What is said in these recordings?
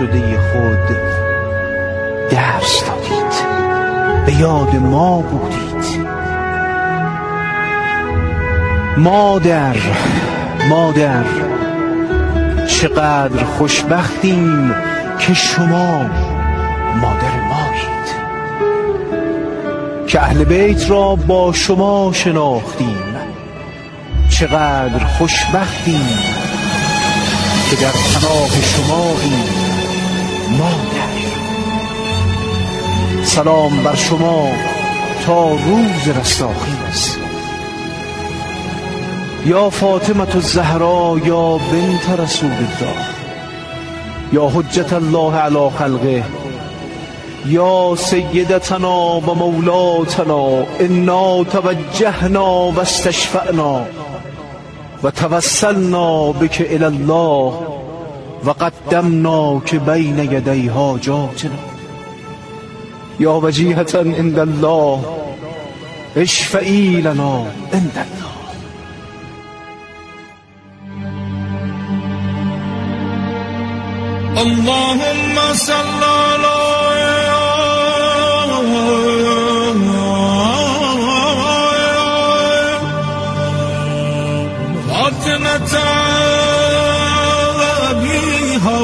شده خود درس دادید، به یاد ما بودید. مادر چقدر خوشبختیم که شما مادر مایید، که اهل بیت را با شما شناختیم. چقدر خوشبختیم که در پناه شماییم مادر. سلام بر شما تا روز رستاخیز. یا فاطمة الزهرا یا بنت رسول الله، یا حجت الله علی خلقه، یا سیدتنا و مولاتنا، انا توجهنا و استشفعنا و توسلنا بک الی الله و قدمناک بین یدی حاجاتنا. یا وجیهة عند الله اشفعی لنا عند الله. اللهم صل على فاطمة أبيها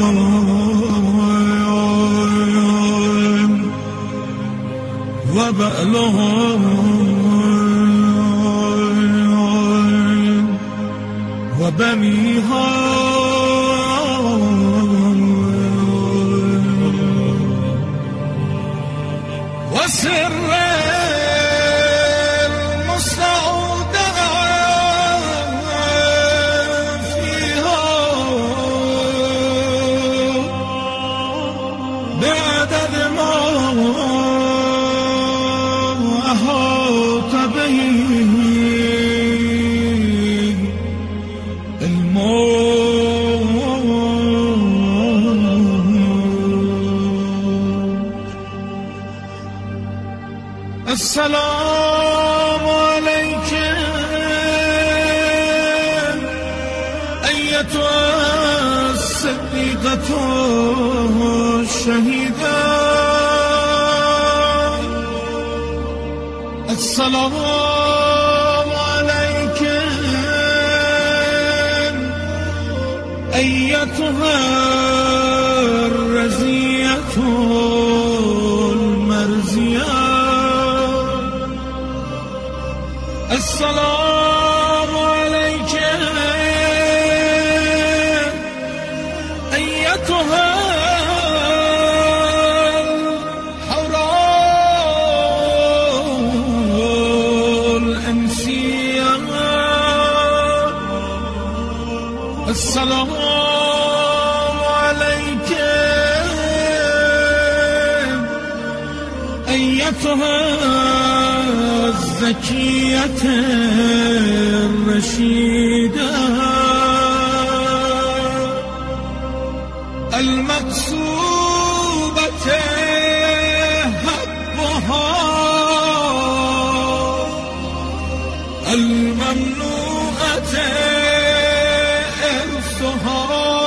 وبألها وبنيها وسر المستودع فيها بعدد ما أحاط به السلام عليك أيتها الصديقة الشهيدة. السلام عليك أيتها الرزية المرزية. السلام عليك أيتها الحوراء الأنسية. السلام عليك أيتها الزكية الرشيدة المقصوبة حقها الممنوعة إرثها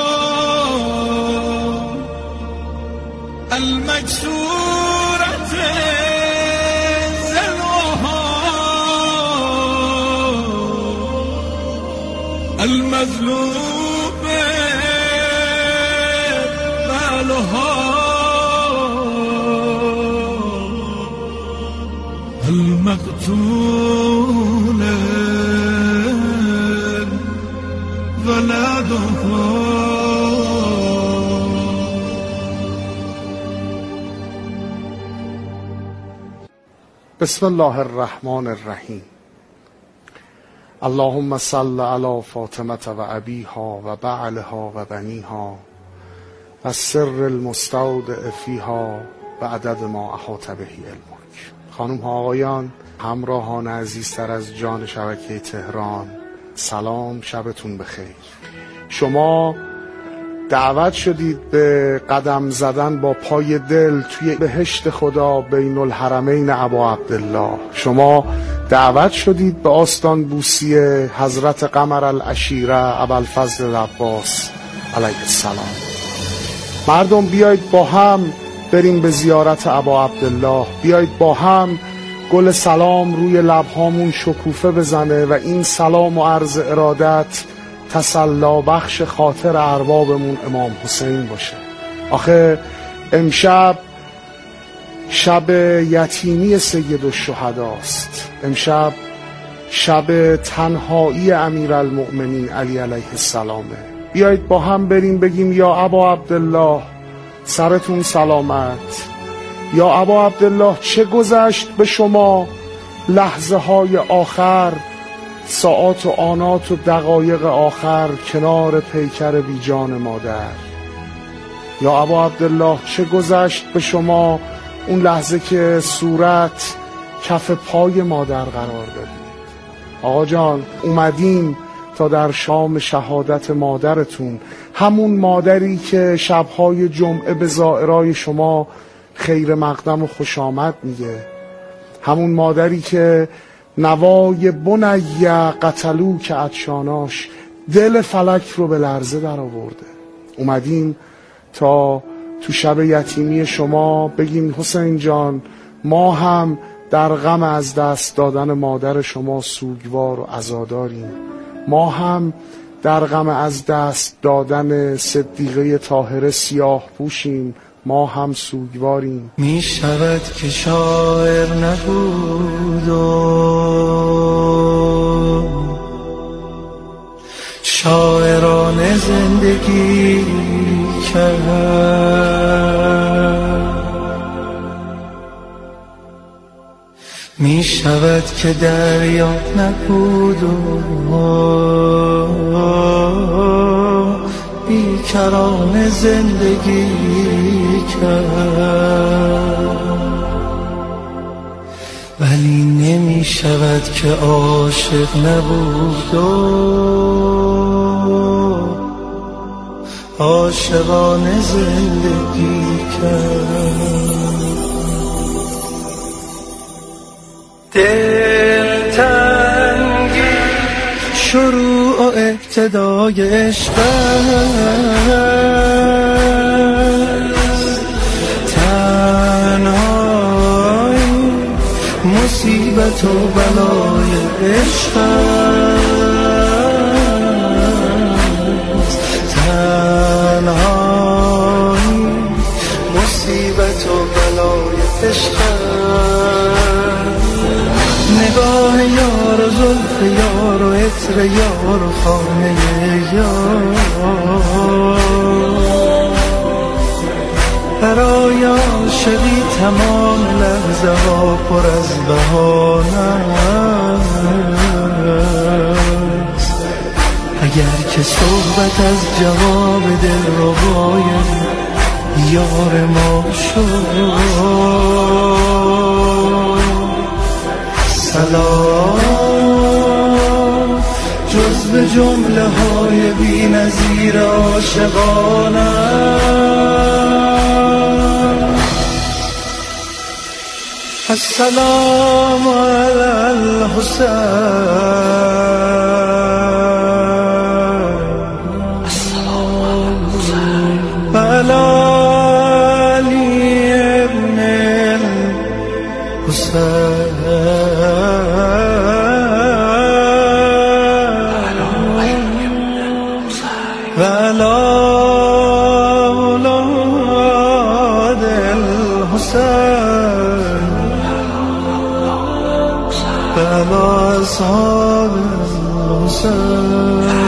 المكسورة المظلوم مالها المقتول ولدها. بسم الله الرحمن الرحیم. اللهم صل علی فاطمة و ابیها و بعلها و بنیها و سر المستودع فیها و عدد ما احاط به علمک. خانم ها آقایان، همراهان عزیزتر از جان شبکه تهران، سلام، شبتون بخیر. شما دعوت شدید به قدم زدن با پای دل توی بهشت خدا بین الحرمین ابا عبدالله. شما دعوت شدید به آستان بوسی حضرت قمر العشیره ابوالفضل العباس علیه السلام. مردم بیایید با هم بریم به زیارت ابا عبدالله، بیایید با هم گل سلام روی لبهامون شکوفه بزنه و این سلام و عرض ارادت تسلا بخش خاطر اربابمون امام حسین باشه. آخه امشب شب یتیمی سید الشهداست، امشب شب تنهایی امیرالمؤمنین علی علیه السلامه. بیایید با هم بریم بگیم یا ابا عبدالله سرتون سلامت، یا ابا عبدالله چه گذشت به شما لحظه های آخر، ساعات و آنات و دقایق آخر کنار پیکر بیجان مادر. یا ابا عبدالله چه گذشت به شما اون لحظه که صورت کف پای مادر قرار دادید. آقا جان اومدیم تا در شام شهادت مادرتون، همون مادری که شبهای جمعه به زائرای شما خیر مقدم و خوش آمد میگه، همون مادری که نوای بنی قتلو که عطشاناش دل فلک رو به لرزه در آورده. اومدیم تا تو شب یتیمی شما بگیم حسین جان ما هم در غم از دست دادن مادر شما سوگوار و عزاداریم، ما هم در غم از دست دادن صدیقه طاهره سیاه پوشیم، ما هم سوگواریم. می شود که شاعر نبود و شاعران زندگی کرد، می شود که دریا نبود و بیکران زندگی کرد، ولی نمی شود که عاشق نبود و عاشقان زندگی کرد. دلتنگی شروع و ابتدای عشق است، تنهایی مصیبت و بلای عشق است، تنهایی مصیبت و بلای عشق است. نگاه یار و زلف یار و عطر یار و خانه یار، برای عاشقی تمام لحظه ها پر از بهانه است. اگر که صحبت از جواب دلربای یار ما شد، سلام جز به جمله های بی نظیر عاشقانه. السلام علی الحسین و علی علی ابن الحسین و علی اولاد الحسین و علی اصحاب الحسین.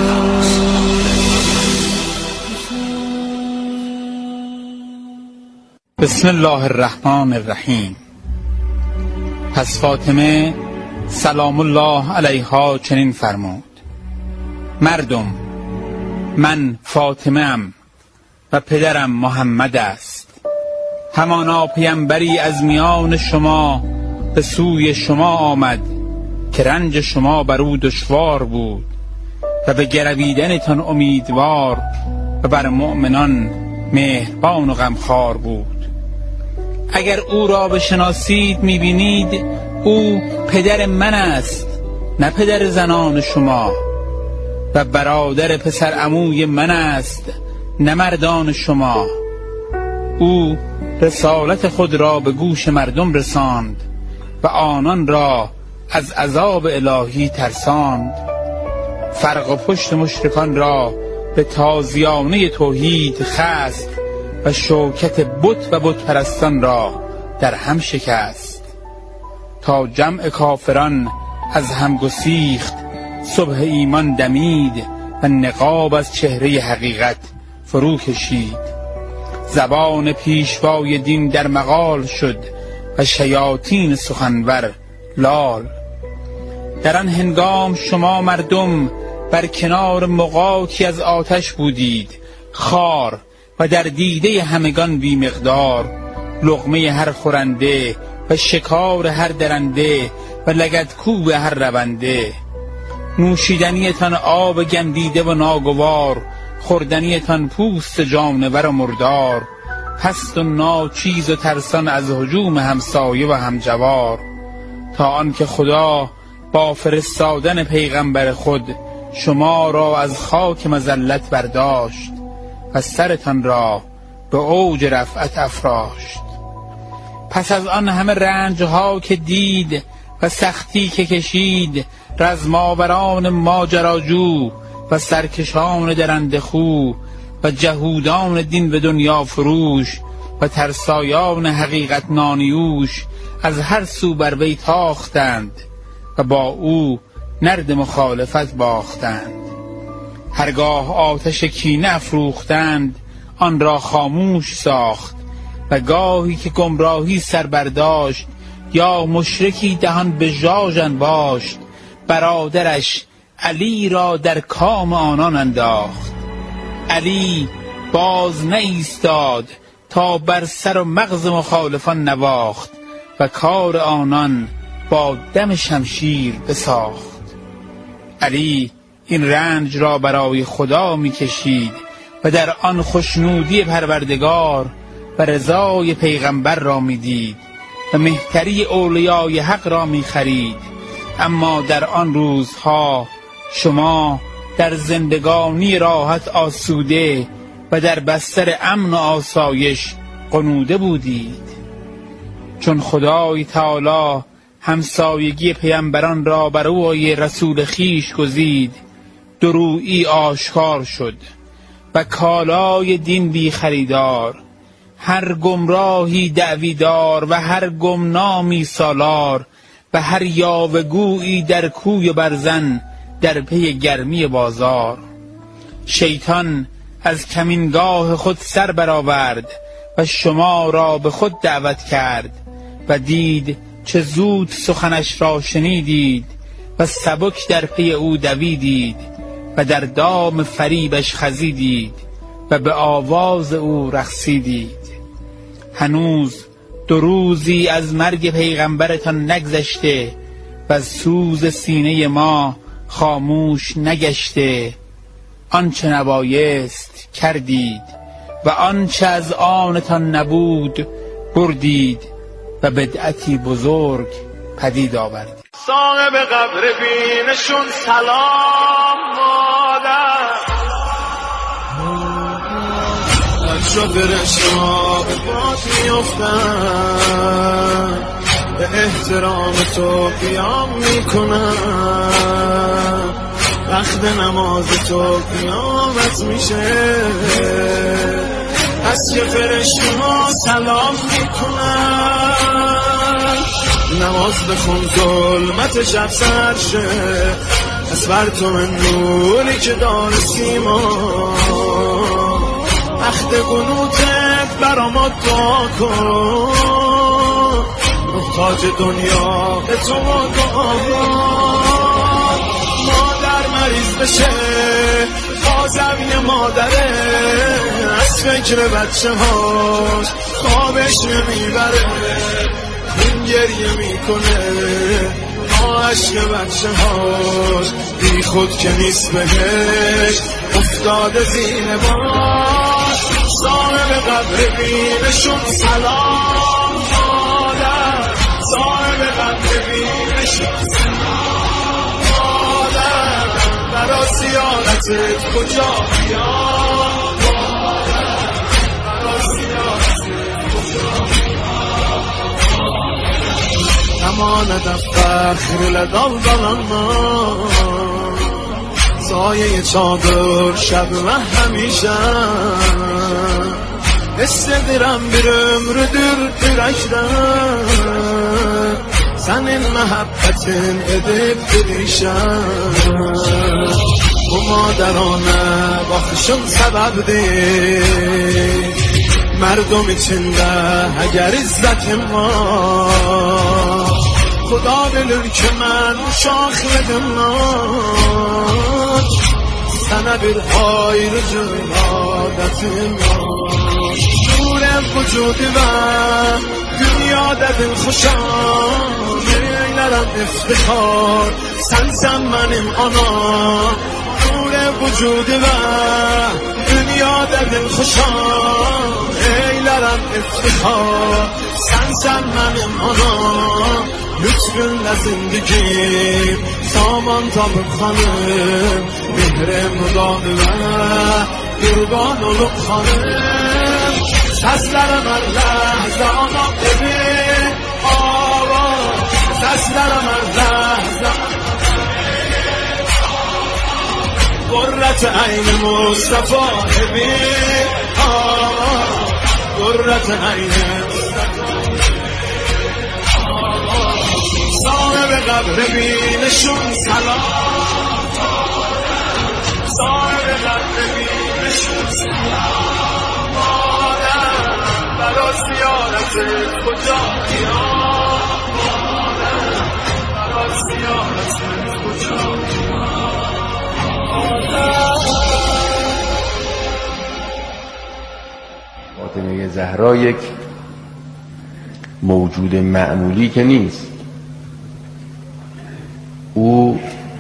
بسم الله الرحمن الرحیم. پس فاطمه سلام الله علیها چنین فرمود: مردم، من فاطمه ام و پدرم محمد است. همانا پیامبری از میان شما به سوی شما آمد که رنج شما بر او دشوار بود و به گرویدنتان امیدوار و بر مؤمنان مهربان و غمخوار بود. اگر او را بشناسید میبینید او پدر من است، نه پدر زنان شما، و برادر پسر عموی من است، نه مردان شما. او رسالت خود را به گوش مردم رساند و آنان را از عذاب الهی ترساند. فرق و پشت مشرکان را به تازیانه توحید خست و شوکت بت و بت پرستان را در هم شکست. تا جمع کافران از هم گسیخت، صبح ایمان دمید و نقاب از چهره حقیقت فرو کشید. زبان پیشوای دین در مقال شد و شیاطین سخنور لال. در آن هنگام شما مردم بر کنار مغاکی از آتش بودید، خار و در دیده همگان بی مقدار. لقمه هر خورنده و شکار هر درنده و لگدکوب هر رونده. نوشیدنیتان آب گندیده و ناگوار، خوردنیتان پوست جانور و مردار. پست و ناچیز و ترسان از هجوم همسایه و همجوار. تا آنکه خدا با فرستادن پیغمبر خود شما را از خاک مذلت برداشت و سرتان را به اوج رفعت افراشت. پس از آن همه رنجها که دید و سختی که کشید، رزماوران ماجراجو و سرکشان درندخو و جهودان دین به دنیا فروش و ترسایان حقیقت نانیوش از هر سو بر وی تاختند و با او نرد مخالفت باختند. هرگاه آتش کینه افروختند، آن را خاموش ساخت و گاهی که گمراهی سر برداشت یا مشرکی دهان به ژاژ انباشت، برادرش علی را در کام آنان انداخت. علی باز نایستاد تا بر سر و مغز مخالفان نواخت و کار آنان با دم شمشیر بساخت. علی این رنج را برای خدا می کشید و در آن خوشنودی پروردگار و رضای پیغمبر را می دید و مهتری اولیای حق را می خرید. اما در آن روزها شما در زندگانی راحت آسوده و در بستر امن و آسایش قنوده بودید. چون خدای تعالی همسایگی پیامبران را بر روی رسول خیش گزید، درویی آشکار شد و کالای دین بی خریدار. هر گمراهی دعویدار و هر گمنامی سالار و هر یاوه‌گویی در کوی و برزن در پی گرمی بازار. شیطان از کمینگاه خود سر برآورد و شما را به خود دعوت کرد و دید چه زود سخنش را شنیدید و سبک در پی او دویدید و در دام فریبش خزیدید و به آواز او رقصیدید. هنوز 2 روزی از مرگ پیغمبرتان نگذشته و از سوز سینه ما خاموش نگشته. آنچه نبایست کردید و آنچه از آنتان نبود بردید و بدعتی بزرگ پدید آوردید. صاحب قبر بینشون سلام مادر، بچه فرشتا به باد میافتن، به احترام تو قیام میکنن، وقت نماز تو قیامت میشه، از که فرشتا سلام میکنن، نماز بخون ظلمت شب سر شه، از بر تو من نوری که دار سیما، وقت قنوتت برا ما دعا کن، محتاج دنیا به تو دعا کن. مادر مریض بشه بازم یه مادره، از فکر بچه هاش خوابش نمیبره، این گریه میکنه عشق بچه هاش، بی خود که نیست بهش افتاده زیر باش. صاحب قبر بینشون سلام مادر، صاحب قبر بینشون سلام مادر، برا زیارتت کجا بیام مادر، برا زیارتت امانت فخر لدال دلان سایه çadır şəb və həmişəm Hissedirim bir ömrüdür ürəkdən Sənin məhəbbətin edib dirişəm Bu madərana baxışın səbəbdir Mərdum içində əgər izzətim var Xuda bilir ki mən uşaq yedim lan Sənə bir ayrıcı adətim var Nurem vücudu və dünyada dil xoşam Neylərəm iftixar Sənsən mənim anam Nurem vücudu və dünyada dil xoşam Neylərəm iftixar Sənsən mənim anam Lütfünlə zindigim Saman tapıb xanım Mehrim müqamimə Qurban olub xanım Səslərəm hər ləhzə anam evi Səslərəm hər ləhzə Qurrət-i əyni Mustafa evi Qurrət-i əyni Mustafa صاحب قبر بینشون سلام صاحب قبر بینشون سلام مادر برا زیارت کجا بیام مادر برا زیارت کجا فاطمه زهرا یک موجود معمولی که نیست او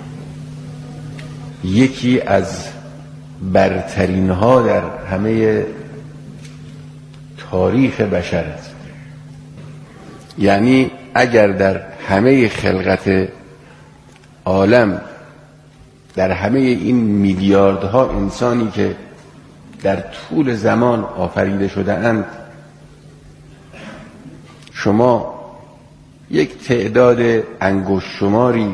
یکی از برترین ها در همه تاریخ بشر است یعنی اگر در همه خلقت عالم در همه این میلیاردها انسانی که در طول زمان آفریده شده اند شما یک تعداد انگشت شماری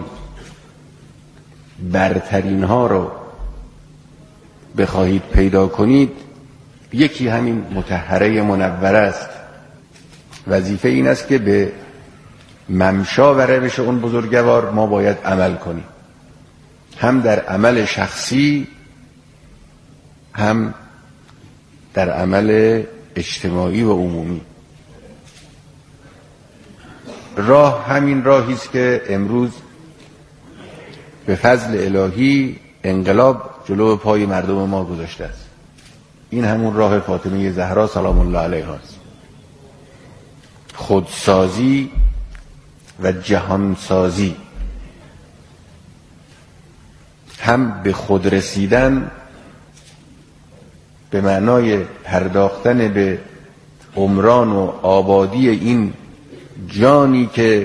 برترین ها رو بخواهید پیدا کنید یکی همین مطهره منوره است وظیفه این است که به ممشا و روش اون بزرگوار ما باید عمل کنیم هم در عمل شخصی هم در عمل اجتماعی و عمومی راه همین راهی است که امروز به فضل الهی انقلاب جلو پای مردم ما گذاشته است این همون راه فاطمه زهرا سلام الله علیها است خودسازی و جهانسازی هم به خود رسیدن به معنای پرداختن به عمران و آبادی این جانی که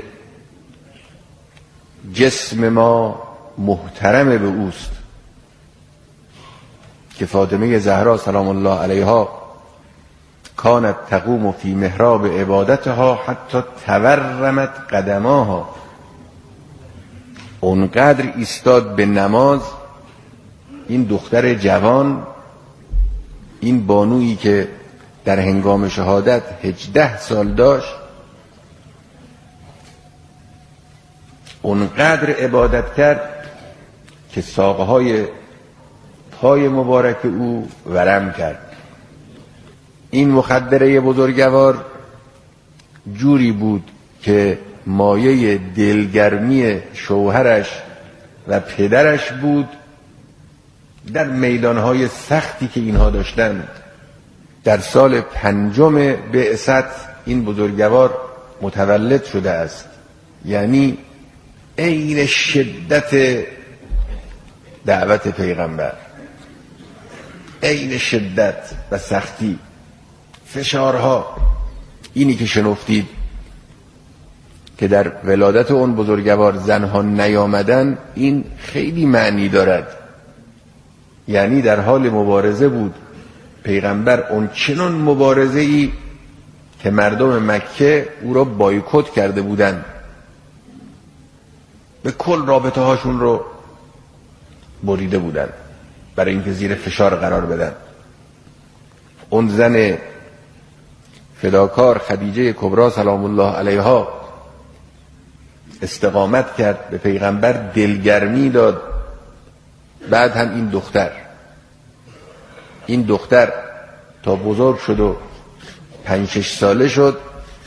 جسم ما محترم به اوست که فاطمه زهرا سلام الله علیها کانت تقوم فی محراب عبادتها حتی تورمت قدماها اونقدر ایستاد به نماز این دختر جوان این بانویی که در هنگام شهادت 18 سال داشت اونقدر عبادت کرد که ساقهای پای مبارک او ورم کرد این مخدره بزرگوار جوری بود که مایه دلگرمی شوهرش و پدرش بود در میدانهای سختی که اینها داشتند در سال 5 بعثت این بزرگوار متولد شده است یعنی عین شدت دعوت پیغمبر عین شدت و سختی فشارها اینی که شنفتید که در ولادت اون بزرگوار زنها نیامدن این خیلی معنی دارد یعنی در حال مبارزه بود پیغمبر اون چنان مبارزه‌ای که مردم مکه او را بایکوت کرده بودند به کل رابطه هاشون رو بریده بودن برای اینکه زیر فشار قرار بدن. اون زن فداکار خدیجه کبری سلام الله علیها استقامت کرد، به پیغمبر دلگرمی داد. بعد هم این دختر تا بزرگ شد و 5-6 ساله شد،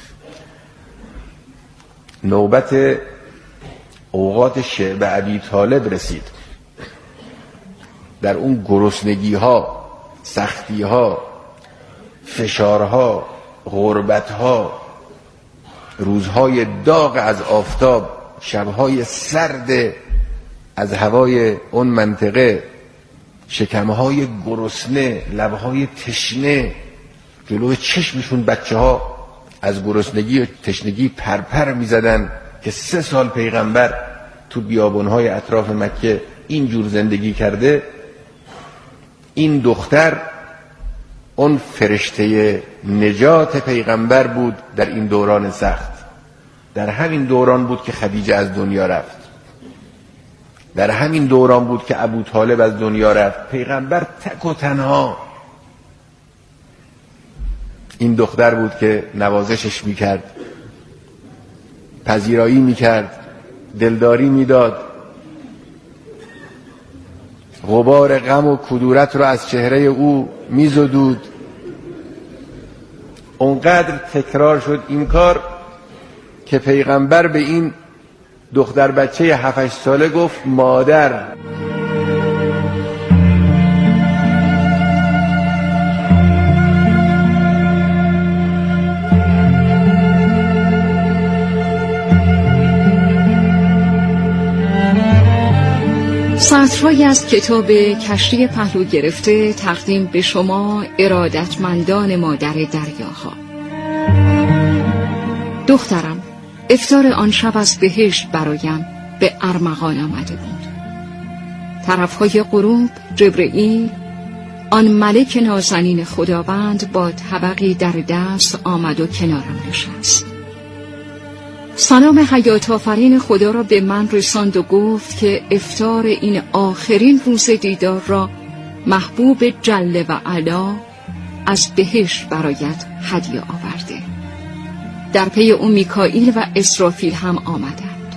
نوبت اوقات شعب ابی طالب رسید. در اون گرسنگی ها، سختی ها، فشارها، غربت ها، روزهای داغ از آفتاب، شبهای سرد از هوای اون منطقه، شکمهای گرسنه، لبهای تشنه، جلوی چشمشون بچه ها از گرسنگی و تشنگی پرپر می زدن که 3 سال پیغمبر تو بیابونهای اطراف مکه اینجور زندگی کرده. این دختر اون فرشته نجات پیغمبر بود در این دوران سخت. در همین دوران بود که خدیجه از دنیا رفت، در همین دوران بود که ابو طالب از دنیا رفت. پیغمبر تک و تنها. این دختر بود که نوازشش میکرد، پذیرایی میکرد، دلداری میداد، غبار غم و کدورت رو از چهره او میزدود. اونقدر تکرار شد این کار که پیغمبر به این دختر بچه 7-8 ساله گفت مادر. سطرهایی از کتاب کشتی پهلو گرفته تقدیم به شما ارادتمندان مادر دریاها. دخترم، افطار آن شب از بهشت برایم به ارمغان آمده بود. طرفهای غروب جبرئیل، آن ملک نازنین خداوند، با طبقی در دست آمد و کنارم نشست. سلام حیات آفرین خدا را به من رساند و گفت که افطار این آخرین روز دیدار را محبوب جل و علا از بهشت برایت هدیه آورده. در پی او میکائیل و اسرافیل هم آمدند.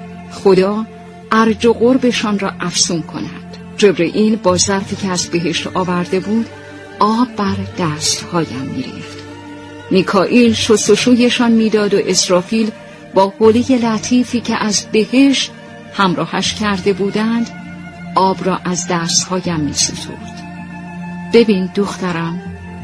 خدا ارج و قربشان را افزون کند. جبرئیل با ظرفی که از بهشت آورده بود آب بر دستهایم میریخت. میکائیل شستشویشان میداد و اسرافیل با حوله لطیفی که از بهشت همراهش کرده بودند آب را از دستهایم می سترد. ببین دخترم،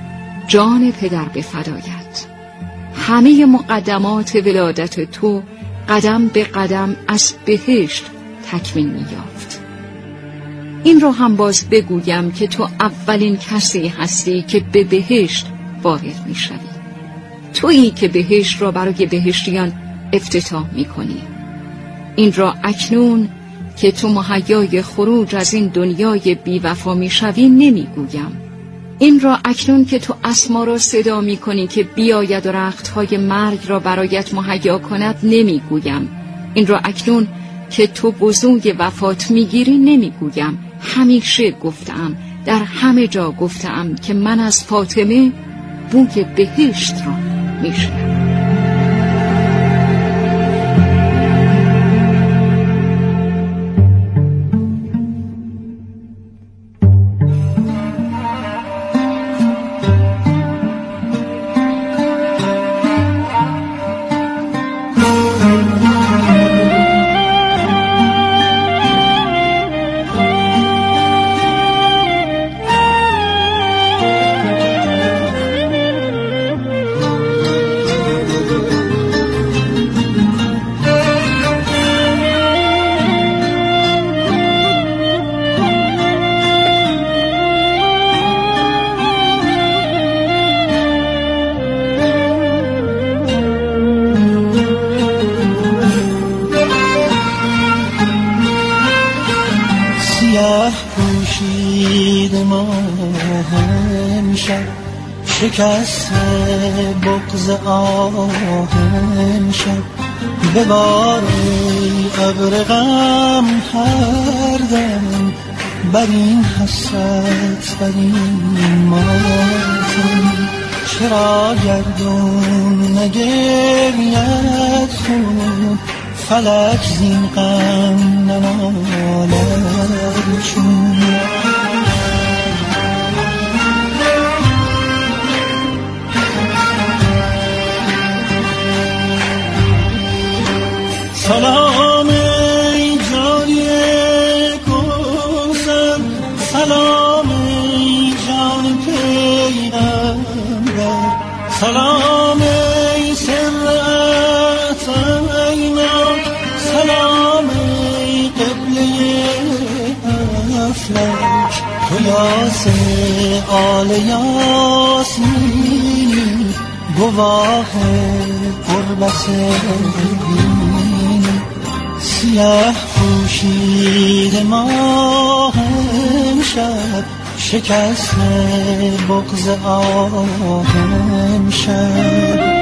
جان پدر به فدایت. همه مقدمات ولادت تو قدم به قدم از بهشت تکمیل می یافت. این را هم باز بگویم که تو اولین کسی هستی که به بهشت وارد می شوی. تویی که بهشت را برای بهشتیان افتتاح می‌کنی. این را اکنون که تو مهیای خروج از این دنیای بی‌وفا می‌شوی نمی‌گویم. این را اکنون که تو اسما را صدا می‌کنی که بیاید و رخت‌های مرگ را برایت مهیا کند نمی‌گویم. این را اکنون که تو وضوی وفات می‌گیری نمی‌گویم. همیشه گفتم، در همه جا گفتم که من از فاطمه بوی بهشت را می‌شنوم. شکست بغض آهن شد ببار ابر غم هر دم، بر این حسرت بر این ماتم. چرا گردون نگرید خون، فلک زین غم ننالد چون. سلام ای جانی کوثر، سلام ای جان پیغمبر، سلام ای سر عطینا، سلام ای قبله افلاک. تو یاس آل یاسین، گواه قربت دین. سیاه پوشید ماه امشب، شکست بغض آه امشب.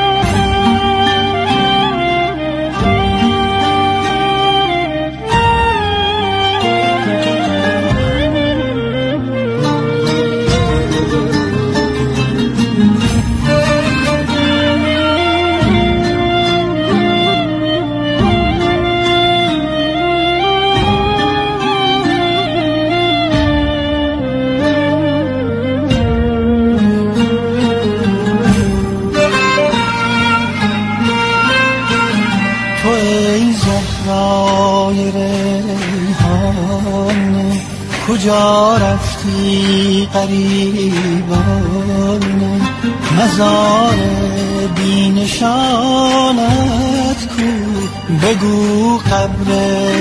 کجا رفتی غریبان، مزار بینشانت کو، بگو قبر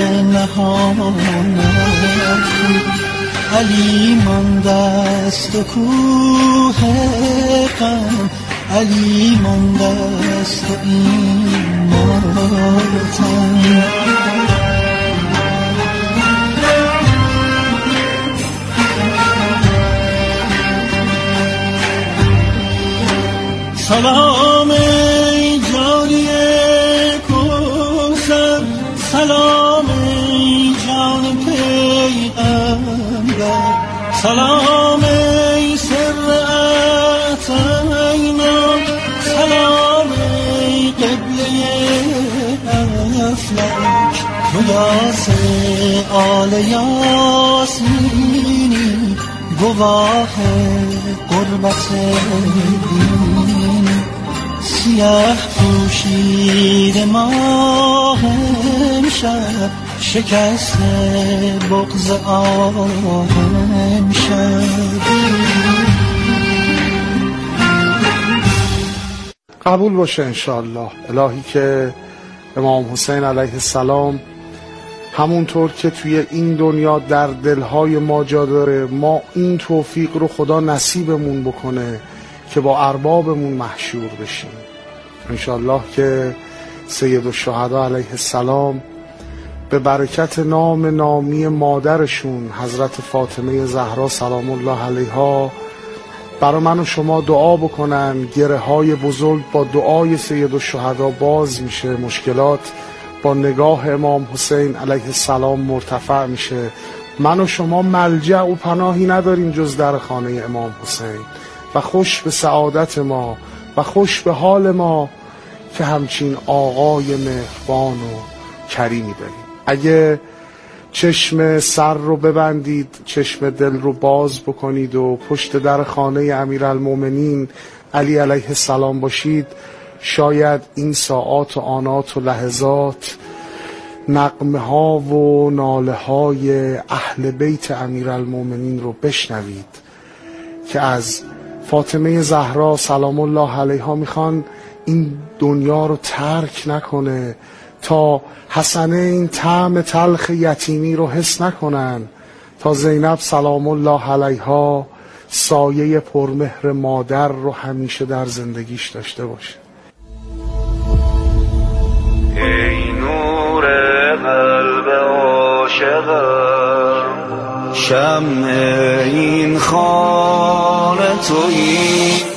نهانت کو. علی ماندست و کوه غم، علی ماندست و این ماتم. سلام ای جانی کوثر، سلام ای جان پیغمبر، سلام ای سر عطینا، سلام ای قبله افلاک. تو یاس آل یاسینی، گواه قربت دین. سیاه پوشید ماه امشب، شکست بغض آه امشب. قبول باشه انشاءالله. الهی که امام حسین علیه السلام همونطور که توی این دنیا در دلهای ما جا داره، ما این توفیق رو خدا نصیبمون بکنه که با اربابمون محشور بشیم انشاءالله. که سید الشهدا علیه السلام به برکت نام نامی مادرشون حضرت فاطمه زهرا سلام الله علیها برای من و شما دعا بکنن. گره های بزرگ با دعای سید الشهدا باز میشه، مشکلات با نگاه امام حسین علیه السلام مرتفع میشه. من و شما ملجأ و پناهی نداریم جز در خانه امام حسین و خوش به سعادت ما و خوش به حال ما که همچین آقای مهربان و کریمی داریم. اگه چشم سر رو ببندید، چشم دل رو باز بکنید و پشت در خانه امیرالمومنین علی علیه السلام باشید، شاید این ساعات و آنات و لحظات نغمه ها و ناله های اهل بیت امیرالمومنین رو بشنوید که از فاطمه زهرا سلام الله علیها میخوان این دنیا رو ترک نکنه تا حسنین طعم تلخ یتیمی رو حس نکنن، تا زینب سلام الله علیها سایه پرمهر مادر رو همیشه در زندگیش داشته باشه. ای نور قلب عاشقم، شمع این خانه تویی،